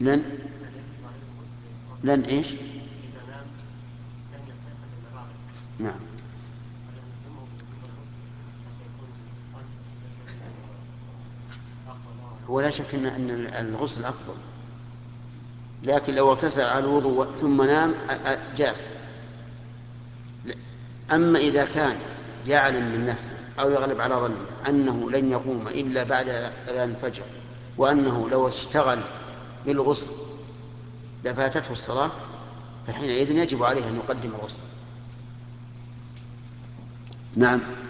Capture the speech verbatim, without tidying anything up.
لن لن إيش؟ نعم. ولا شك أن الغسل أفضل، لكن لو اغتسل على الوضوء ثم نام جاز. أما إذا كان يعلم من نفسه أو يغلب على ظنه أنه لن يقوم إلا بعد أذان الفجر، وأنه لو اشتغل بالغسل لفاتته الصلاة، فحينئذ يجب عليه أن يقدم الغسل. نعم.